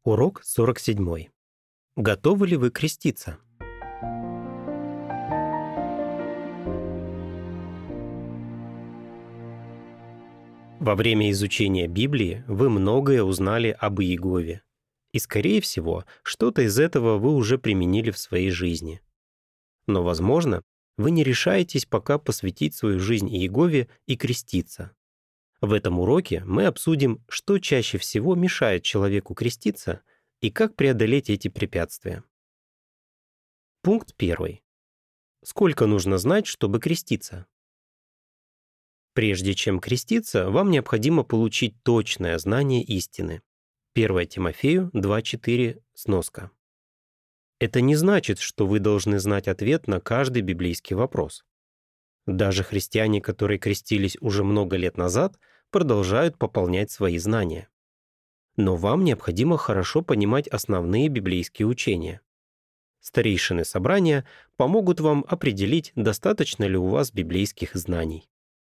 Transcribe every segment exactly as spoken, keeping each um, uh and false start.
Урок сорок семь. Готовы ли вы креститься? Во время изучения Библии вы многое узнали об Иегове. И, скорее всего, что-то из этого вы уже применили в своей жизни. Но, возможно, вы не решаетесь пока посвятить свою жизнь Иегове и креститься. В этом уроке мы обсудим, что чаще всего мешает человеку креститься и как преодолеть эти препятствия. Пункт первый. Сколько нужно знать, чтобы креститься? Прежде чем креститься, вам необходимо получить точное знание истины. первое Тимофею два четыре, сноска. Это не значит, что вы должны знать ответ на каждый библейский вопрос. Даже христиане, которые крестились уже много лет назад, продолжают пополнять свои знания. Но вам необходимо хорошо понимать основные библейские учения. Старейшины собрания помогут вам определить, достаточно ли у вас библейских знаний.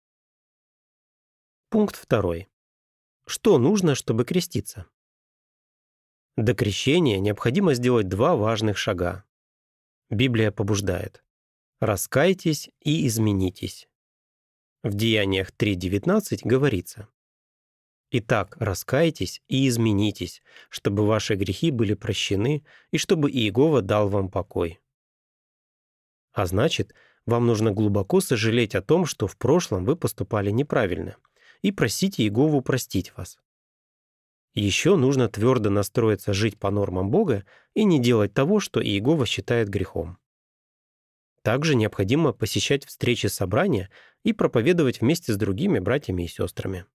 Пункт второй. Что нужно, чтобы креститься? До крещения необходимо сделать два важных шага. Библия побуждает: «Раскайтесь и изменитесь». В Деяниях три девятнадцать говорится: «Итак, раскайтесь и изменитесь, чтобы ваши грехи были прощены и чтобы Иегова дал вам покой». А значит, вам нужно глубоко сожалеть о том, что в прошлом вы поступали неправильно, и просить Иегову простить вас. Еще нужно твердо настроиться жить по нормам Бога и не делать того, что Иегова считает грехом. Также необходимо посещать встречи собрания и проповедовать вместе с другими братьями и сестрами.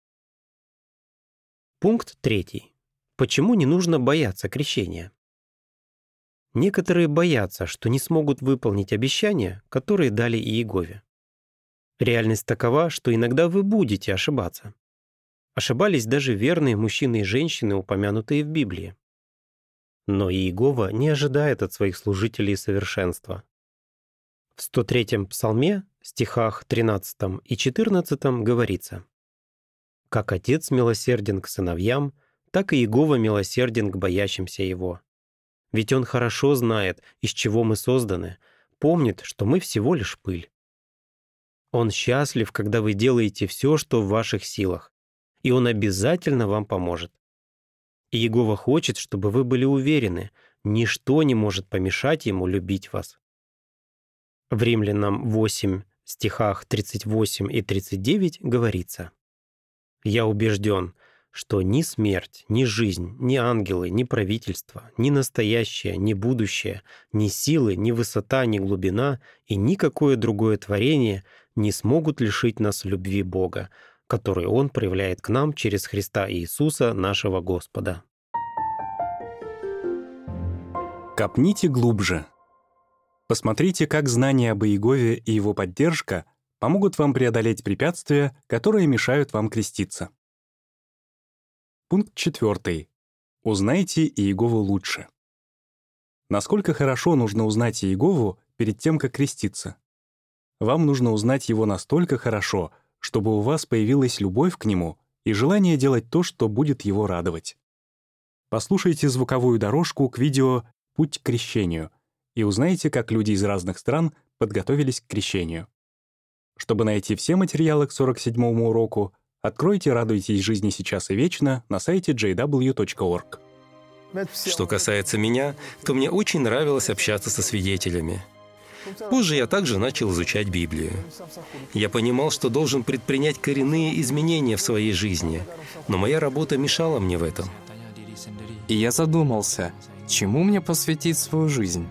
Пункт третий. Почему не нужно бояться крещения? Некоторые боятся, что не смогут выполнить обещания, которые дали Иегове. Реальность такова, что иногда вы будете ошибаться. Ошибались даже верные мужчины и женщины, упомянутые в Библии. Но Иегова не ожидает от своих служителей совершенства. В сто третьем псалме, стихах тринадцатом и четырнадцатом говорится: «Как Отец милосерден к сыновьям, так и Иегова милосерден к боящимся Его. Ведь Он хорошо знает, из чего мы созданы, помнит, что мы всего лишь пыль. Он счастлив, когда вы делаете все, что в ваших силах, и Он обязательно вам поможет. Иегова хочет, чтобы вы были уверены, ничто не может помешать Ему любить вас». В Римлянам восемь, стихах тридцать восемь и тридцать девять говорится: «Я убежден, что ни смерть, ни жизнь, ни ангелы, ни правительство, ни настоящее, ни будущее, ни силы, ни высота, ни глубина и никакое другое творение не смогут лишить нас любви Бога, которую Он проявляет к нам через Христа Иисуса, нашего Господа». Копните глубже. Посмотрите, как знания об Иегове и его поддержка помогут вам преодолеть препятствия, которые мешают вам креститься. Пункт четвертый. Узнайте Иегову лучше. Насколько хорошо нужно узнать Иегову перед тем, как креститься? Вам нужно узнать его настолько хорошо, чтобы у вас появилась любовь к нему и желание делать то, что будет его радовать. Послушайте звуковую дорожку к видео «Путь к крещению» и узнайте, как люди из разных стран подготовились к крещению. Чтобы найти все материалы к сорок седьмому уроку, откройте «Радуйтесь жизни сейчас и вечно» на сайте джей дабл ю точка орг. Что касается меня, то мне очень нравилось общаться со свидетелями. Позже я также начал изучать Библию. Я понимал, что должен предпринять коренные изменения в своей жизни, но моя работа мешала мне в этом. И я задумался, чему мне посвятить свою жизнь?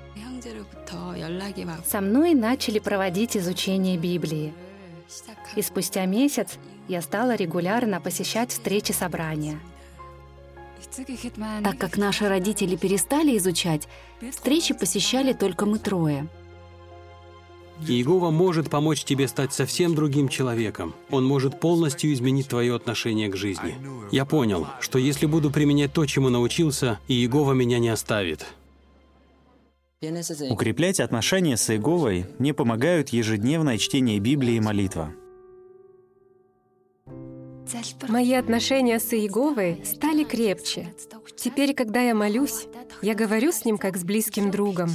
Со мной начали проводить изучение Библии. И спустя месяц я стала регулярно посещать встречи собрания. Так как наши родители перестали изучать, встречи посещали только мы трое. Иегова может помочь тебе стать совсем другим человеком. Он может полностью изменить твое отношение к жизни. Я понял, что если буду применять то, чему научился, Иегова меня не оставит. Укреплять отношения с Иеговой мне помогают ежедневное чтение Библии и молитва. Мои отношения с Иеговой стали крепче. Теперь, когда я молюсь, я говорю с ним как с близким другом.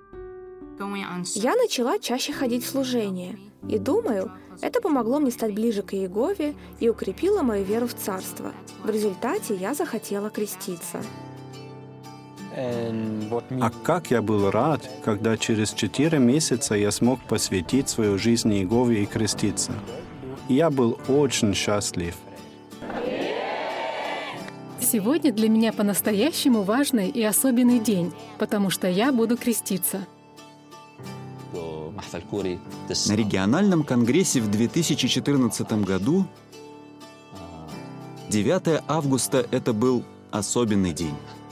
Я начала чаще ходить в служение. И думаю, это помогло мне стать ближе к Иегове и укрепило мою веру в Царство. В результате я захотела креститься. А как я был рад, когда через четыре месяца я смог посвятить свою жизнь Иегове и креститься. Я был очень счастлив. Сегодня для меня по-настоящему важный и особенный день, потому что я буду креститься. На региональном конгрессе в две тысячи четырнадцатом году, девятого августа, это был особенный день.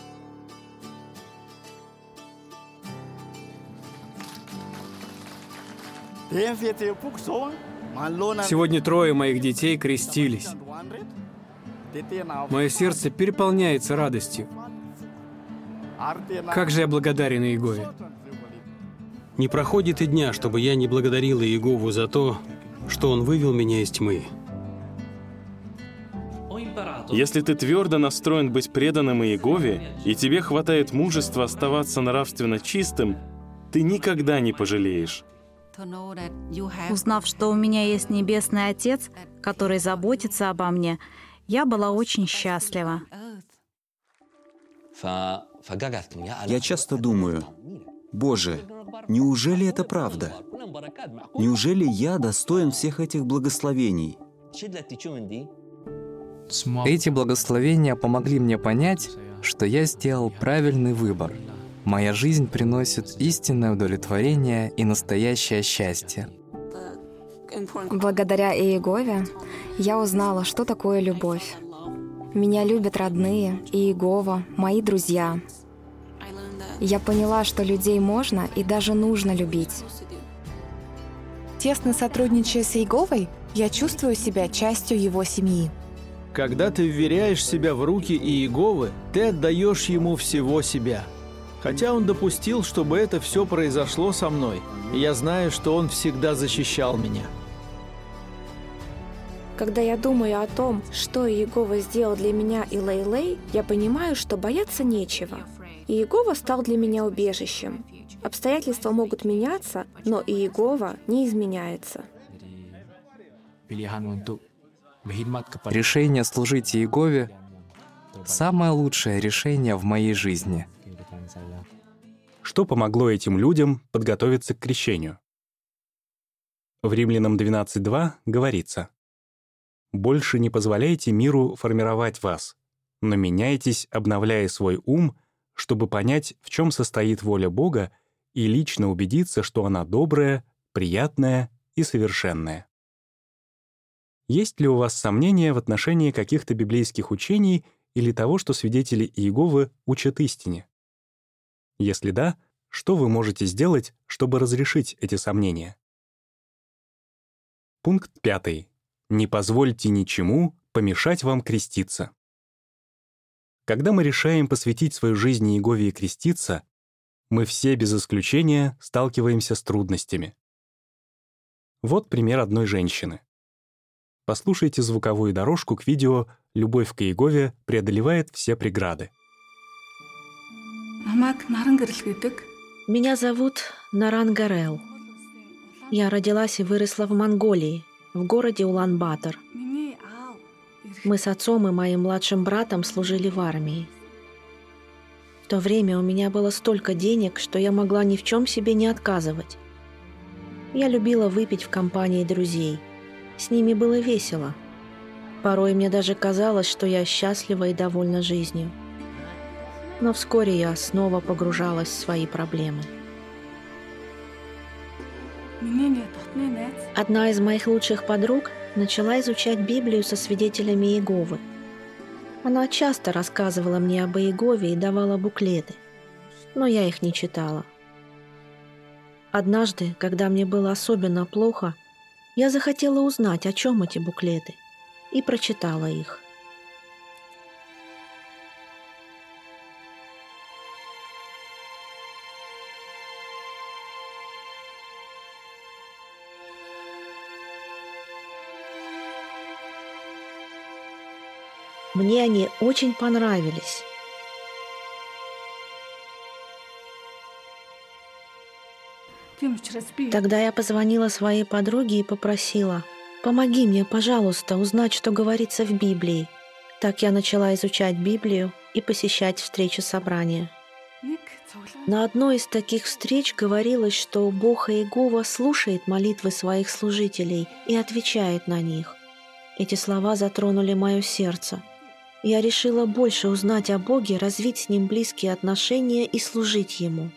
Сегодня трое моих детей крестились. Мое сердце переполняется радостью. Как же я благодарен Иегове. Не проходит и дня, чтобы я не благодарил Иегову за то, что Он вывел меня из тьмы. Если ты твердо настроен быть преданным Иегове, и тебе хватает мужества оставаться нравственно чистым, ты никогда не пожалеешь. Узнав, что у меня есть Небесный Отец, который заботится обо мне, я была очень счастлива. Я часто думаю, Боже, неужели это правда? Неужели я достоин всех этих благословений? Эти благословения помогли мне понять, что я сделал правильный выбор. Моя жизнь приносит истинное удовлетворение и настоящее счастье. Благодаря Иегове я узнала, что такое любовь. Меня любят родные, Иегова, мои друзья. Я поняла, что людей можно и даже нужно любить. Тесно сотрудничая с Иеговой, я чувствую себя частью его семьи. Когда ты вверяешь себя в руки Иеговы, ты отдаешь ему всего себя. Хотя он допустил, чтобы это все произошло со мной, и я знаю, что он всегда защищал меня. Когда я думаю о том, что Иегова сделал для меня и Лейлей, я понимаю, что бояться нечего. Иегова стал для меня убежищем. Обстоятельства могут меняться, но Иегова не изменяется. Решение служить Иегове — самое лучшее решение в моей жизни. Что помогло этим людям подготовиться к крещению? В Римлянам двенадцать два говорится: «Больше не позволяйте миру формировать вас, но меняйтесь, обновляя свой ум, чтобы понять, в чем состоит воля Бога, и лично убедиться, что она добрая, приятная и совершенная». Есть ли у вас сомнения в отношении каких-то библейских учений или того, что свидетели Иеговы учат истине? Если да, что вы можете сделать, чтобы разрешить эти сомнения? Пункт пятый. Не позвольте ничему помешать вам креститься. Когда мы решаем посвятить свою жизнь Иегове и креститься, мы все без исключения сталкиваемся с трудностями. Вот пример одной женщины. Послушайте звуковую дорожку к видео «Любовь к Иегове преодолевает все преграды». Меня зовут Наран Гарел. Я родилась и выросла в Монголии, в городе Улан-Батор. Мы с отцом и моим младшим братом служили в армии. В то время у меня было столько денег, что я могла ни в чем себе не отказывать. Я любила выпить в компании друзей. С ними было весело. Порой мне даже казалось, что я счастлива и довольна жизнью. Но вскоре я снова погружалась в свои проблемы. Одна из моих лучших подруг начала изучать Библию со свидетелями Иеговы. Она часто рассказывала мне об Иегове и давала буклеты, но я их не читала. Однажды, когда мне было особенно плохо, я захотела узнать, о чем эти буклеты, и прочитала их. Мне они очень понравились. Тогда я позвонила своей подруге и попросила: «Помоги мне, пожалуйста, узнать, что говорится в Библии». Так я начала изучать Библию и посещать встречи собрания. На одной из таких встреч говорилось, что Бог Иегова слушает молитвы своих служителей и отвечает на них. Эти слова затронули мое сердце. Я решила больше узнать о Боге, развить с Ним близкие отношения и служить Ему.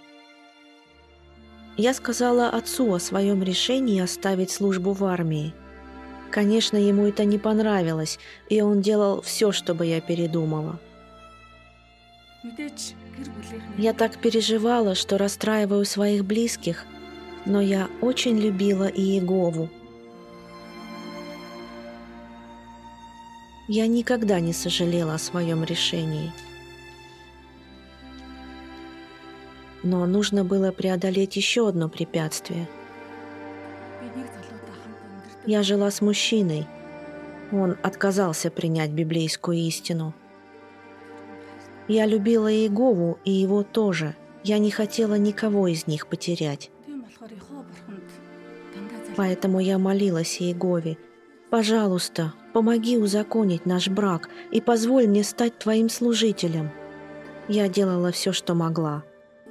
Я сказала отцу о своем решении оставить службу в армии. Конечно, ему это не понравилось, и он делал все, чтобы я передумала. Я так переживала, что расстраиваю своих близких, но я очень любила Иегову. Я никогда не сожалела о своем решении. Но нужно было преодолеть еще одно препятствие. Я жила с мужчиной. Он отказался принять библейскую истину. Я любила Иегову и его тоже. Я не хотела никого из них потерять. Поэтому я молилась Иегове: «Пожалуйста, помоги узаконить наш брак и позволь мне стать твоим служителем». Я делала все, что могла.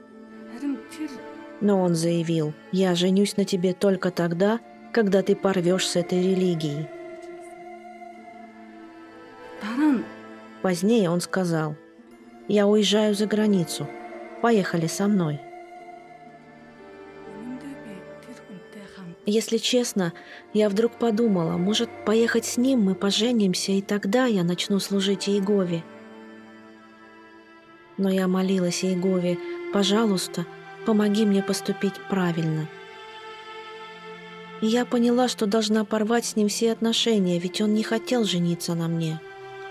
Но он заявил: «Я женюсь на тебе только тогда, когда ты порвешь с этой религией». Позднее он сказал: «Я уезжаю за границу. Поехали со мной». Если честно, я вдруг подумала, может, поехать с ним, мы поженимся, и тогда я начну служить Иегове. Но я молилась Иегове: «Пожалуйста, помоги мне поступить правильно». И я поняла, что должна порвать с ним все отношения, ведь он не хотел жениться на мне.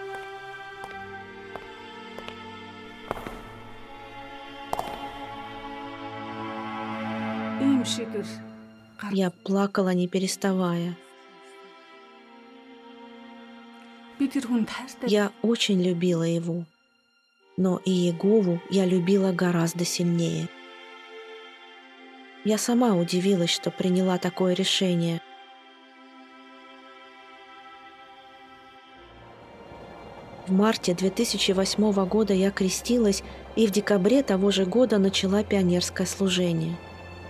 Я плакала, не переставая. Я очень любила его, но и Иегову я любила гораздо сильнее. Я сама удивилась, что приняла такое решение. В марте две тысячи восьмого года я крестилась, и в декабре того же года начала пионерское служение.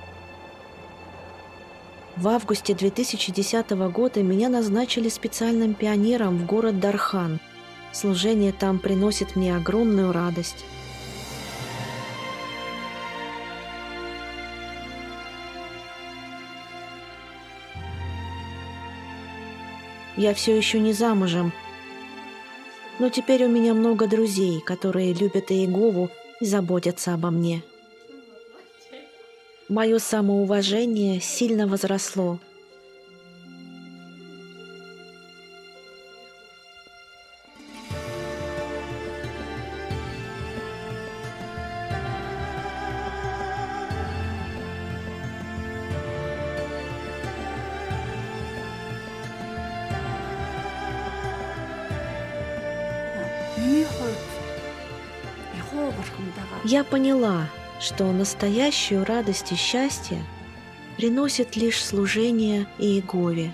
В августе две тысячи десятого года меня назначили специальным пионером в город Дархан. Служение там приносит мне огромную радость. Я все еще не замужем, но теперь у меня много друзей, которые любят Иегову и заботятся обо мне. Мое самоуважение сильно возросло. Я поняла, что настоящую радость и счастье приносит лишь служение Иегове.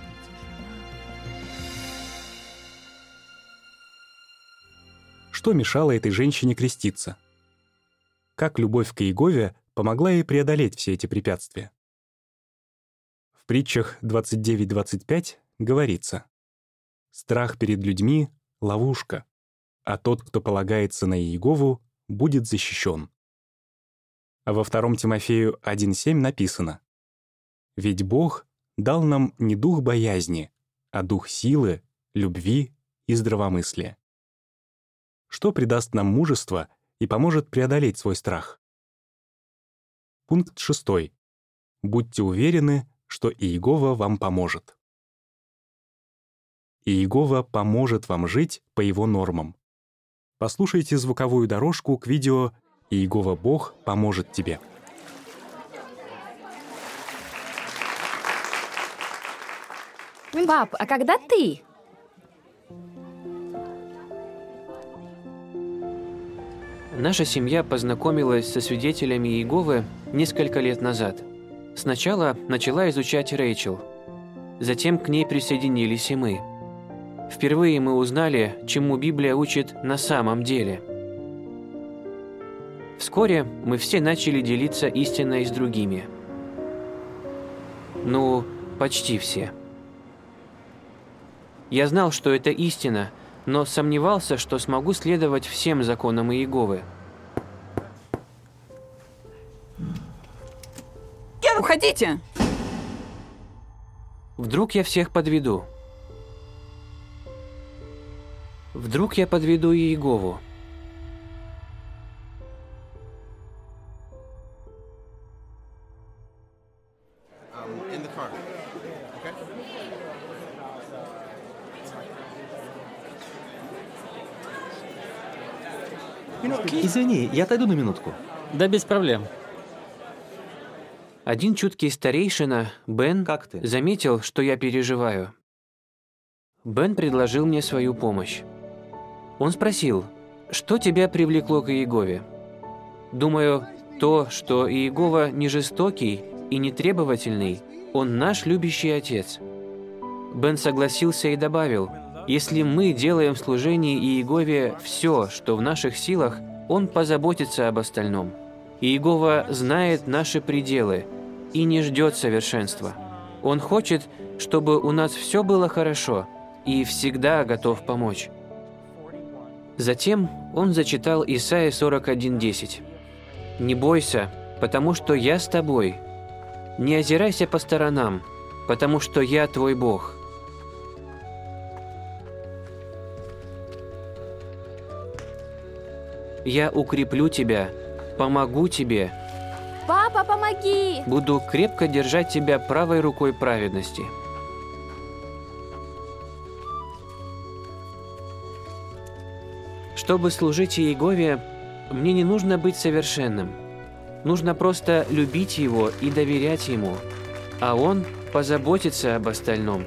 Что мешало этой женщине креститься? Как любовь к Иегове помогла ей преодолеть все эти препятствия? В притчах двадцать девять двадцать пять говорится: «Страх перед людьми — ловушка, а тот, кто полагается на Иегову, будет защищен». А во втором Тимофею один семь написано: «Ведь Бог дал нам не дух боязни, а дух силы, любви и здравомыслия». Что придаст нам мужество и поможет преодолеть свой страх? Пункт шестой. Будьте уверены, что Иегова вам поможет. Иегова поможет вам жить по его нормам. Послушайте звуковую дорожку к видео «Иегова Бог поможет тебе». Пап, а когда ты? Наша семья познакомилась со свидетелями Иеговы несколько лет назад. Сначала начала изучать Рэйчел, затем к ней присоединились и мы. Впервые мы узнали, чему Библия учит на самом деле. Вскоре мы все начали делиться истиной с другими. Ну, почти все. Я знал, что это истина, но сомневался, что смогу следовать всем законам Иеговы. Уходите! Вдруг я всех подведу. Вдруг я подведу Иегову. Извини, я отойду на минутку. Да без проблем. Один чуткий старейшина, Бен, заметил, что я переживаю. Бен предложил мне свою помощь. Он спросил, что тебя привлекло к Иегове? Думаю, то, что Иегова не жестокий и не требовательный, он наш любящий отец. Бен согласился и добавил, если мы делаем в служении Иегове все, что в наших силах, он позаботится об остальном. Иегова знает наши пределы и не ждет совершенства. Он хочет, чтобы у нас все было хорошо и всегда готов помочь. Затем он зачитал Исайя сорок один десять. «Не бойся, потому что я с тобой. Не озирайся по сторонам, потому что я твой Бог». «Я укреплю тебя, помогу тебе. Папа, помоги! Буду крепко держать тебя правой рукой праведности». Чтобы служить Иегове, мне не нужно быть совершенным. Нужно просто любить Его и доверять Ему, а Он позаботится об остальном.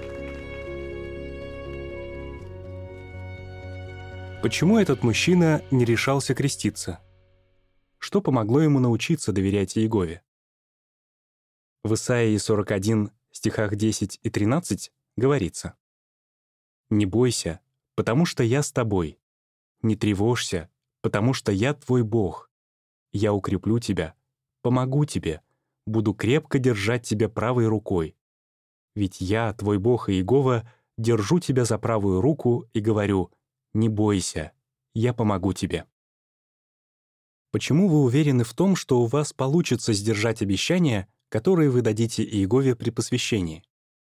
Почему этот мужчина не решался креститься? Что помогло ему научиться доверять Иегове? В Исаии сорок один, стихах десять и тринадцать говорится: «Не бойся, потому что я с тобой. Не тревожься, потому что я твой Бог. Я укреплю тебя, помогу тебе, буду крепко держать тебя правой рукой. Ведь я, твой Бог Иегова, держу тебя за правую руку и говорю: не бойся, я помогу тебе». Почему вы уверены в том, что у вас получится сдержать обещания, которые вы дадите Иегове при посвящении?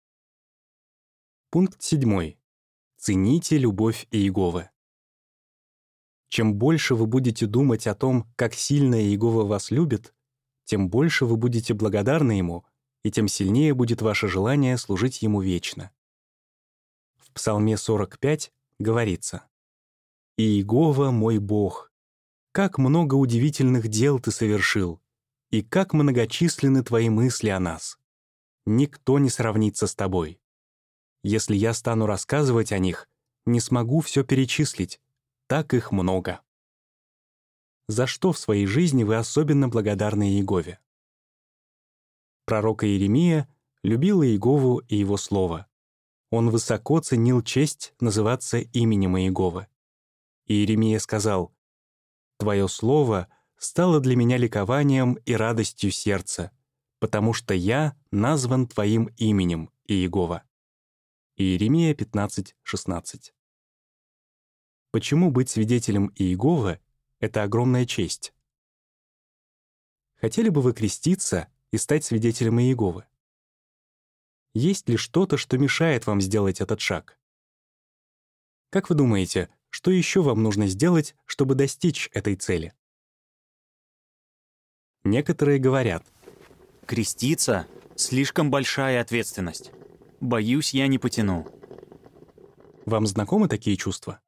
Пункт седьмой. Цените любовь Иеговы. Чем больше вы будете думать о том, как сильно Иегова вас любит, тем больше вы будете благодарны Ему, и тем сильнее будет ваше желание служить Ему вечно. В Псалме сорок пять говорится: «Иегова мой Бог, как много удивительных дел Ты совершил, и как многочисленны Твои мысли о нас. Никто не сравнится с Тобой. Если я стану рассказывать о них, не смогу все перечислить, так их много». За что в своей жизни вы особенно благодарны Иегове? Пророк Иеремия любил Иегову и Его Слово. Он высоко ценил честь называться именем Иеговы. Иеремия сказал: «Твое Слово стало для меня ликованием и радостью сердца, потому что я назван Твоим именем, Иегова». Иеремия пятнадцать шестнадцать. Почему быть свидетелем Иеговы — это огромная честь? Хотели бы вы креститься и стать свидетелем Иеговы? Есть ли что-то, что мешает вам сделать этот шаг? Как вы думаете, что еще вам нужно сделать, чтобы достичь этой цели? Некоторые говорят: креститься — слишком большая ответственность. Боюсь, я не потяну. Вам знакомы такие чувства?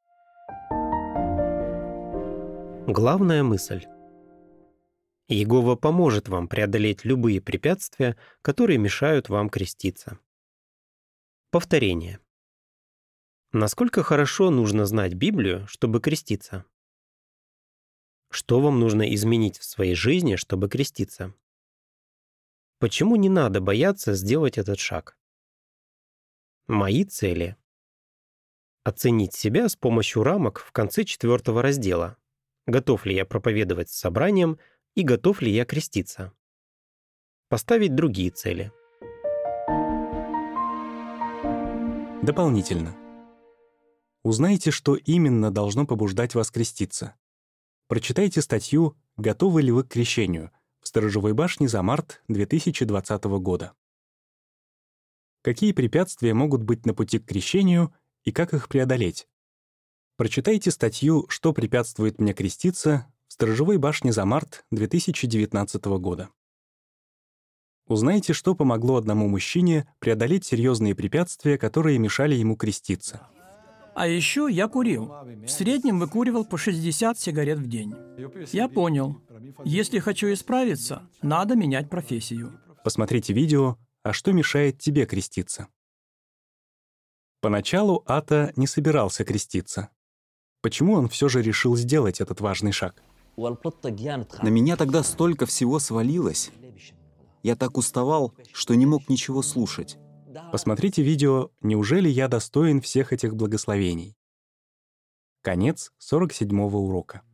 Главная мысль. Иегова поможет вам преодолеть любые препятствия, которые мешают вам креститься. Повторение. Насколько хорошо нужно знать Библию, чтобы креститься? Что вам нужно изменить в своей жизни, чтобы креститься? Почему не надо бояться сделать этот шаг? Мои цели. Оценить себя с помощью рамок в конце четвертого раздела. Готов ли я проповедовать с собранием и готов ли я креститься? Поставить другие цели. Дополнительно. Узнайте, что именно должно побуждать вас креститься. Прочитайте статью «Готовы ли вы к крещению» в Сторожевой башне за март две тысячи двадцатого года. Какие препятствия могут быть на пути к крещению и как их преодолеть? Прочитайте статью «Что препятствует мне креститься» в Сторожевой башне за март две тысячи девятнадцатого года. Узнайте, что помогло одному мужчине преодолеть серьезные препятствия, которые мешали ему креститься. А еще я курил. В среднем выкуривал по шестьдесят сигарет в день. Я понял, если хочу исправиться, надо менять профессию. Посмотрите видео «А что мешает тебе креститься?». Поначалу Ата не собирался креститься. Почему он все же решил сделать этот важный шаг? На меня тогда столько всего свалилось. Я так уставал, что не мог ничего слушать. Посмотрите видео «Неужели я достоин всех этих благословений?». Конец сорок седьмого урока.